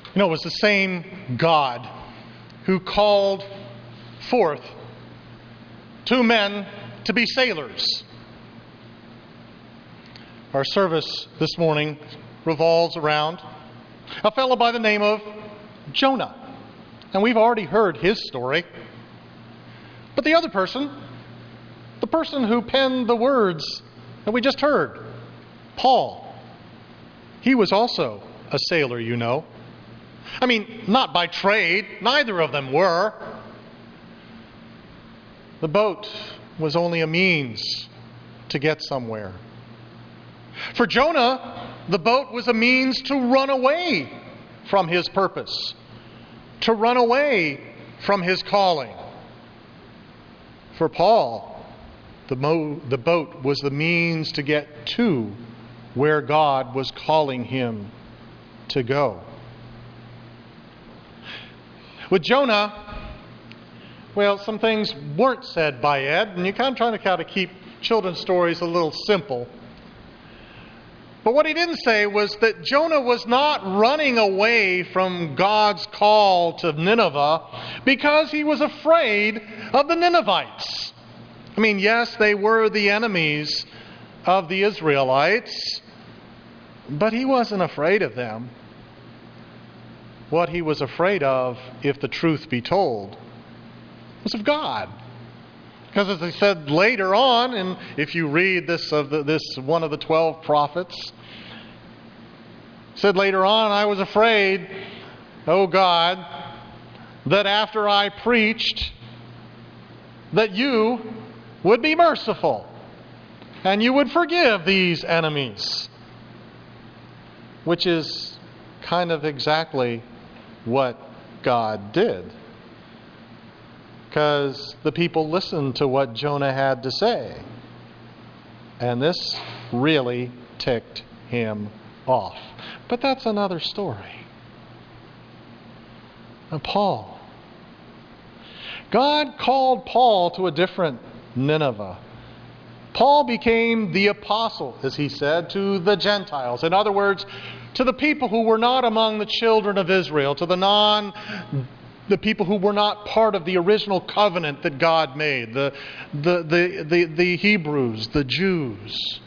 It was the same God who called forth two men to be sailors. Our service this morning revolves around a fellow by the name of Jonah. And we've already heard his story. But the other person, the person who penned the words that we just heard, Paul, he was also a sailor, you know. Not by trade. Neither of them were. The boat was only a means to get somewhere. For Jonah, the boat was a means to run away from his purpose, to run away from his calling. For Paul, the boat was the means to get to where God was calling him to go. With Jonah, some things weren't said by Ed, and you're kind of trying to keep children's stories a little simple. But what he didn't say was that Jonah was not running away from God's call to Nineveh because he was afraid of the Ninevites. Yes, they were the enemies of the Israelites, but he wasn't afraid of them. What he was afraid of, if the truth be told, was of God. Because as I said later on, and if you read this one of the 12 prophets, said later on, I was afraid, O God, that after I preached, that you would be merciful and you would forgive these enemies. Which is kind of exactly what God did. Because the people listened to what Jonah had to say. And this really ticked him off. But that's another story. Now, Paul. God called Paul to a different Nineveh. Paul became the apostle, as he said, to the Gentiles. In other words, to the people who were not among the children of Israel, to the people who were not part of the original covenant that God made, the Hebrews, the Jews.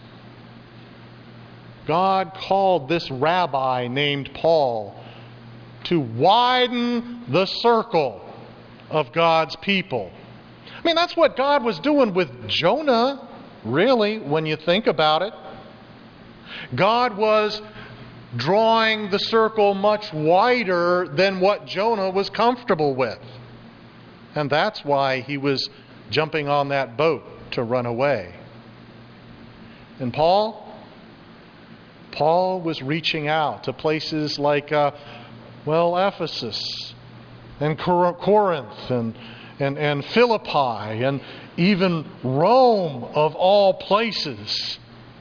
God called this rabbi named Paul to widen the circle of God's people. That's what God was doing with Jonah, really, when you think about it. God was drawing the circle much wider than what Jonah was comfortable with. And that's why he was jumping on that boat to run away. And Paul was reaching out to places like, Ephesus and Corinth and Philippi and even Rome, of all places.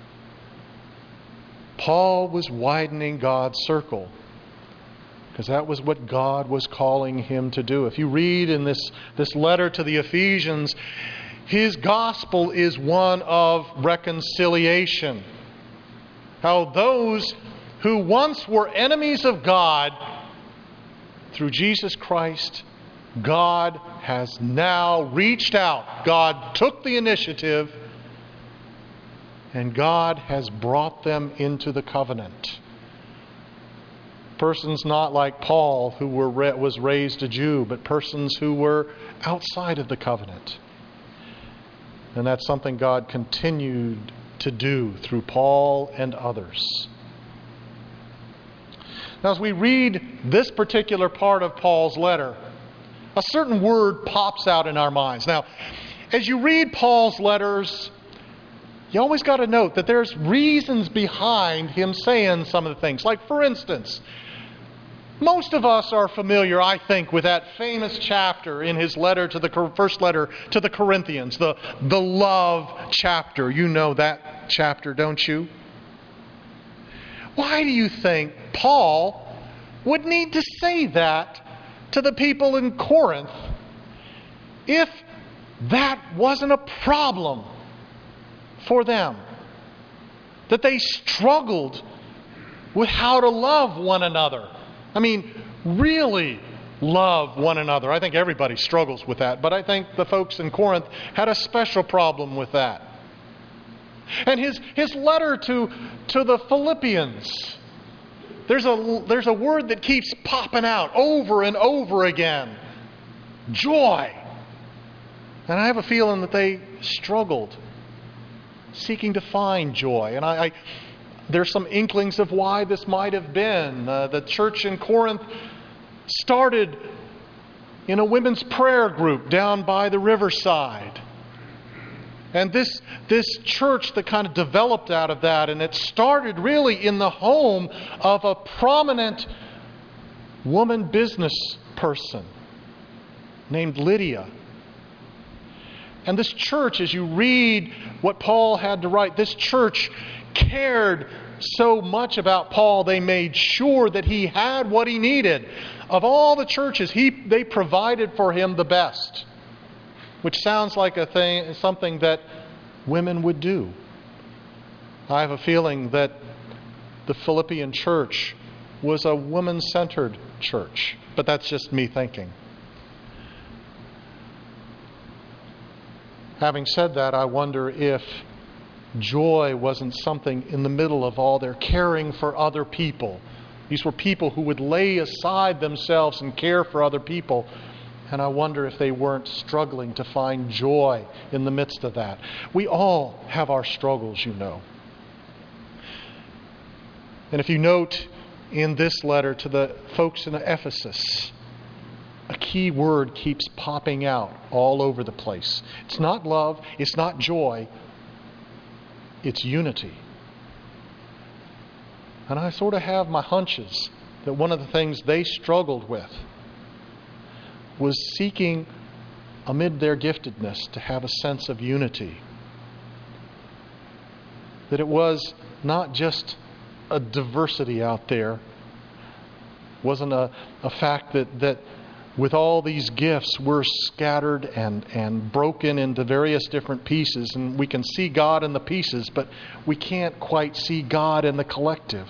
Paul was widening God's circle because that was what God was calling him to do. If you read in this letter to the Ephesians, his gospel is one of reconciliation. How those who once were enemies of God, through Jesus Christ, God has now reached out. God took the initiative, and God has brought them into the covenant. Persons not like Paul, who was raised a Jew, but persons who were outside of the covenant. And that's something God continued to do through Paul and others. Now, as we read this particular part of Paul's letter, a certain word pops out in our minds. Now, as you read Paul's letters, you always got to note that there's reasons behind him saying some of the things. Like, for instance, most of us are familiar, I think, with that famous chapter in his letter to the first letter to the Corinthians, the love chapter. You know that chapter, don't you? Why do you think Paul would need to say that to the people in Corinth if that wasn't a problem for them? That they struggled with how to love one another. really love one another. I think everybody struggles with that, but I think the folks in Corinth had a special problem with that. And his letter to the Philippians, there's a word that keeps popping out over and over again. Joy. And I have a feeling that they struggled seeking to find joy. And there's some inklings of why this might have been. The church in Corinth started in a women's prayer group down by the riverside. And this church that kind of developed out of that, and it started really in the home of a prominent woman business person named Lydia. And this church, as you read what Paul had to write, this church cared so much about Paul, they made sure that he had what he needed. Of all the churches, they provided for him the best. Which sounds like something that women would do. I have a feeling that the Philippian church was a woman-centered church. But that's just me thinking. Having said that, I wonder if joy wasn't something in the middle of all their caring for other people. These were people who would lay aside themselves and care for other people. And I wonder if they weren't struggling to find joy in the midst of that. We all have our struggles, you know. And if you note in this letter to the folks in Ephesus, a key word keeps popping out all over the place. It's not love, it's not joy, it's unity. And I sort of have my hunches that one of the things they struggled with was seeking, amid their giftedness, to have a sense of unity. That it was not just a diversity out there, wasn't a fact that with all these gifts we're scattered and broken into various different pieces, and we can see God in the pieces, but we can't quite see God in the collective.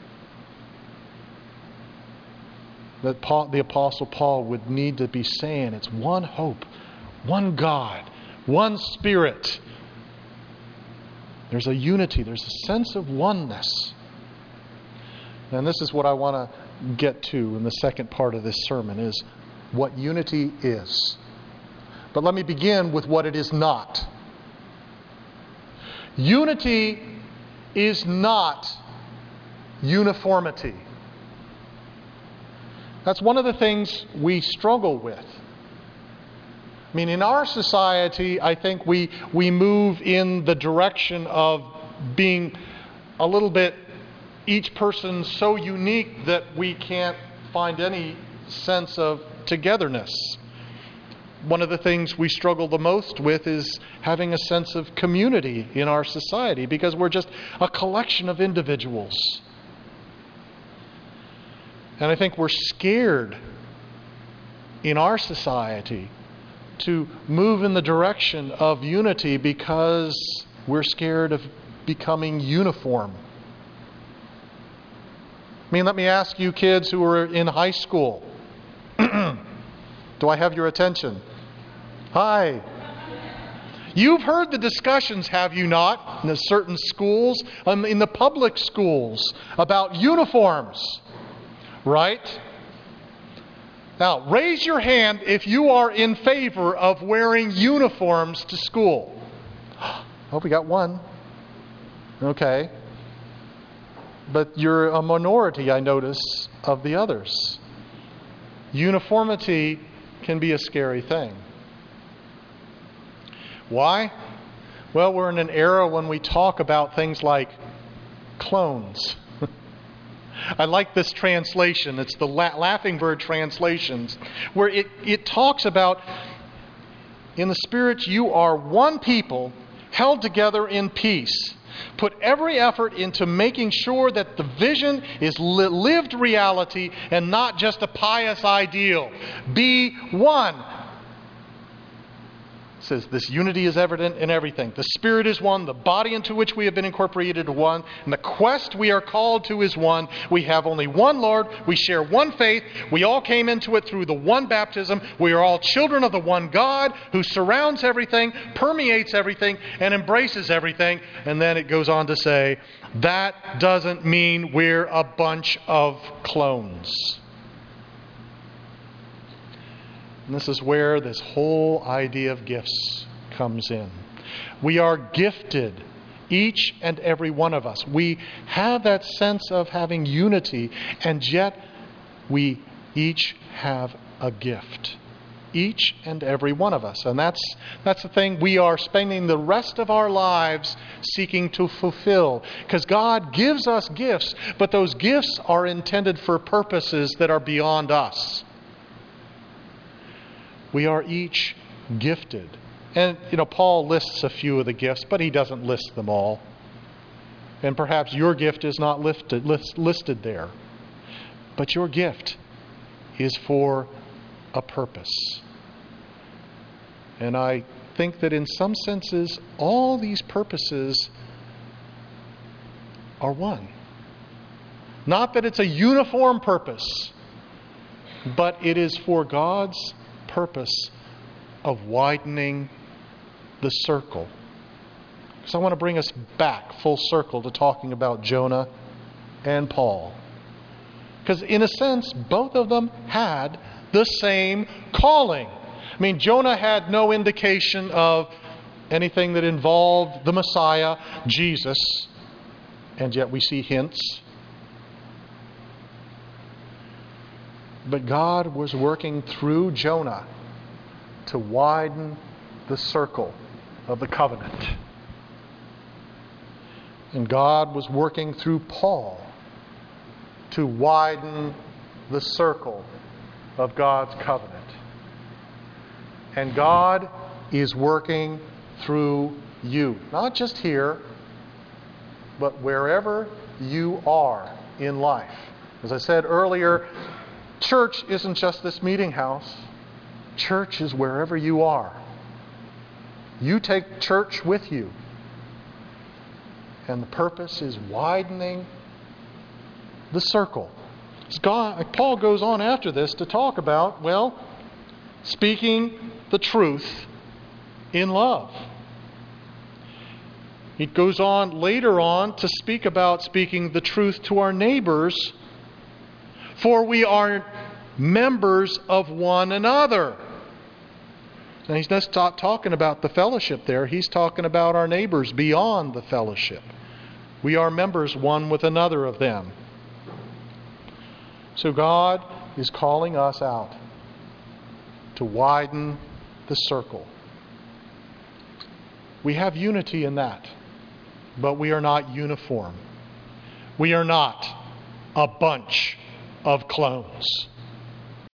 That the Apostle Paul would need to be saying it's one hope, one God, one Spirit. There's a unity, there's a sense of oneness. And this is what I want to get to in the second part of this sermon, is what unity is. But let me begin with what it is not. Unity is not uniformity. That's one of the things we struggle with. I mean, in our society, I think we move in the direction of being a little bit, each person so unique that we can't find any sense of togetherness. One of the things we struggle the most with is having a sense of community in our society, because we're just a collection of individuals. And I think we're scared in our society to move in the direction of unity because we're scared of becoming uniform. I mean, let me ask you kids who are in high school. Do I have your attention? Hi. You've heard the discussions, have you not, in the certain schools, in the public schools, about uniforms, right? Now, raise your hand if you are in favor of wearing uniforms to school. Oh, we got one. Okay. But you're a minority, I notice, of the others. Uniformity can be a scary thing. Why? Well, we're in an era when we talk about things like clones. I like this translation. It's the Laughing Bird translations, where it talks about, in the Spirit you are one people held together in peace. Put every effort into making sure that the vision is lived reality and not just a pious ideal. Be one. says this unity is evident in everything. The Spirit is one, the body into which we have been incorporated is one, and the quest we are called to is one. We have only one Lord, we share one faith, we all came into it through the one baptism, we are all children of the one God who surrounds everything, permeates everything, and embraces everything. And then it goes on to say, that doesn't mean we're a bunch of clones. And this is where this whole idea of gifts comes in. We are gifted, each and every one of us. We have that sense of having unity, and yet we each have a gift. Each and every one of us. And that's the thing we are spending the rest of our lives seeking to fulfill. Because God gives us gifts, but those gifts are intended for purposes that are beyond us. We are each gifted. And, Paul lists a few of the gifts, but he doesn't list them all. And perhaps your gift is not listed there. But your gift is for a purpose. And I think that in some senses, all these purposes are one. Not that it's a uniform purpose, but it is for God's purpose of widening the circle. So I want to bring us back full circle to talking about Jonah and Paul. Because in a sense, both of them had the same calling. I mean, Jonah had no indication of anything that involved the Messiah, Jesus, and yet we see hints. But God was working through Jonah to widen the circle of the covenant. And God was working through Paul to widen the circle of God's covenant. And God is working through you. Not just here, but wherever you are in life. As I said earlier, church isn't just this meeting house. Church is wherever you are. You take church with you. And the purpose is widening the circle. Paul goes on after this to talk about, speaking the truth in love. He goes on later on to speak about speaking the truth to our neighbors, for we are members of one another. Now he's not talking about the fellowship there. He's talking about our neighbors beyond the fellowship. We are members one with another of them. So God is calling us out to widen the circle. We have unity in that, but we are not uniform. We are not a bunch of clones.